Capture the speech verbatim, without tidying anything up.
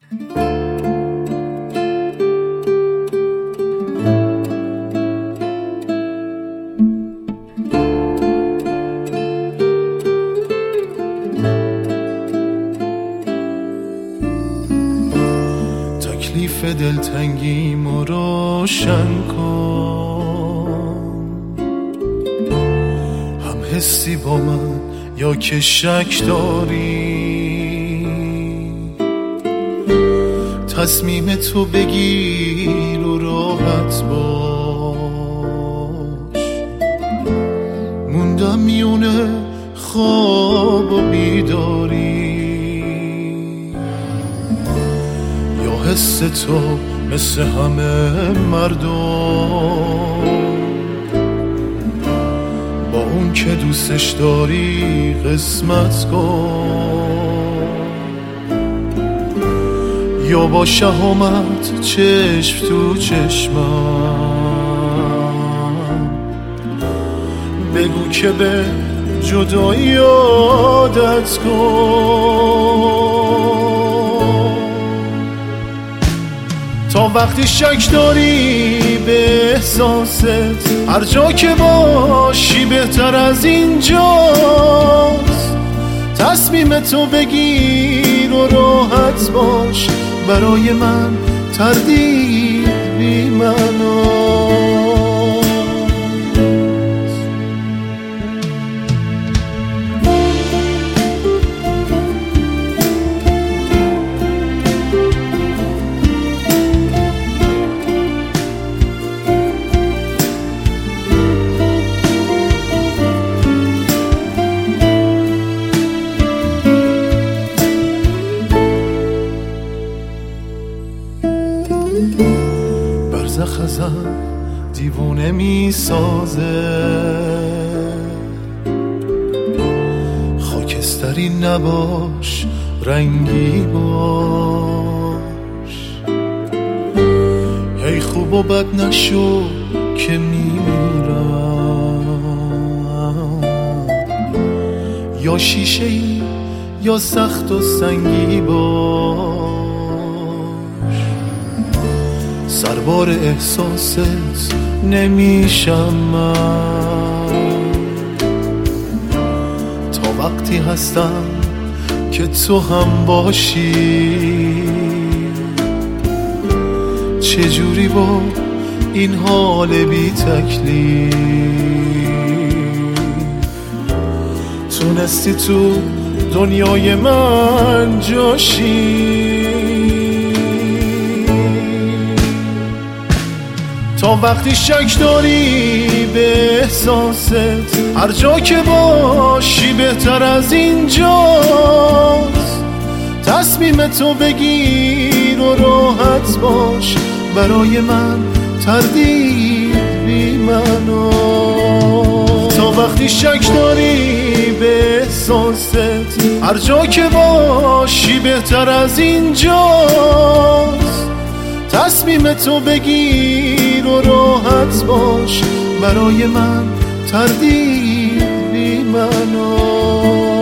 تکلیف دلتنگیمو روشن کن، هم حسی با من یا که شک داری، تصمیم تو بگیر و راحت باش. موندم میونه خواب و بیداری، یا حس تو مثل همه مردم با اون که دوستش داری قسمت کن، یا با شهامت چشم تو چشمم بگو که به جدایی عادت کن. تا وقتی شک داری به احساست، هر جا که باشی بهتر از اینجاست. تصمیم تو بگیر و راحت باش، برای من تردید بی معناست. برزخ ازم دیوونه می سازه، خاکستری نباش رنگی باش. هی خوب و بد نشو که میمیرم، یا شیشه ای یا سخت و سنگی باش. سربار احساست نمیشم من، تا وقتی هستم که تو هم باشی. چجوری با این حال بی تکلیف تونستی تو دنیای من جاشی؟ تا وقتی شک داری به احساست، هر جا که باشی بهتر از اینجاست. تصمیم تو بگیر و راحت باش، برای من تردید بی معناست. تا وقتی شک داری به احساست، هر جا که باشی بهتر از اینجاست. تصمیم تو بگیر و راحت باش، برای من تردید بی معناست.